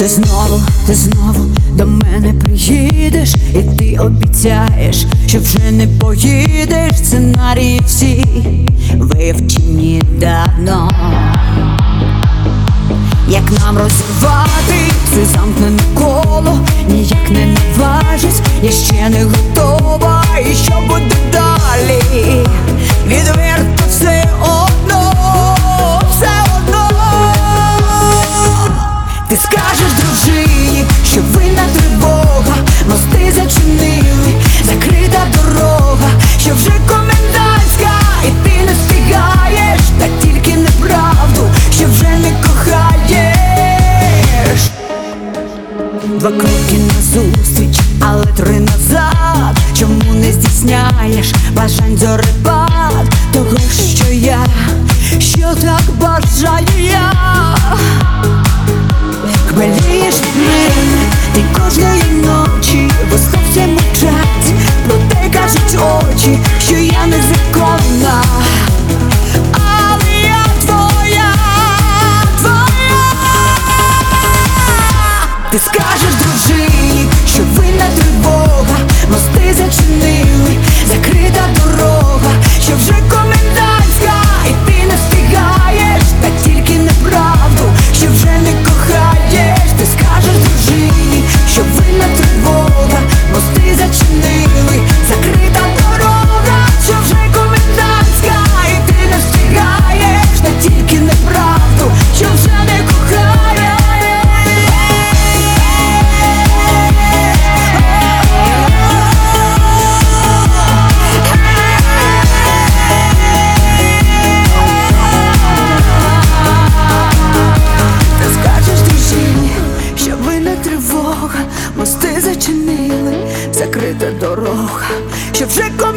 Ти знову до мене приїдеш, і ти обіцяєш, що вже не поїдеш. Сценарії всі вивчені давно. Як нам розірвати це замкнене коло, ніяк не наважусь, я ще не готова. І що буде далі? Відверто все одно, все одно. Ти скажеш дружині, що винна тривога, мости зачинили, закрита дорога, що вже комендантська, і ти не встигаєш, та тільки неправду, що вже не кохаєш. 2 кроки назустріч, але 3 назад. Чому не здійсняєш бажань зорепад того, що так бажаю я? Хвилюєш мене, ти кожної ночі, бо сховся мовчать, проте кажуть очі, що я незаконна. Але я твоя. Ти скажеш дружині, що винна тривога, мости зачинили, закрита дорога, що вже комендантська, і ти не встигаєш, та тільки неправду, що вже не кохаєш. Ти скажеш дружині, що винна тривога, мости зачинили, закрита дорога, що вже комендантська, і ти не встигаєш, та тільки неправду, що вже не кохаєш. Мости зачинили, закрита дорога, що вже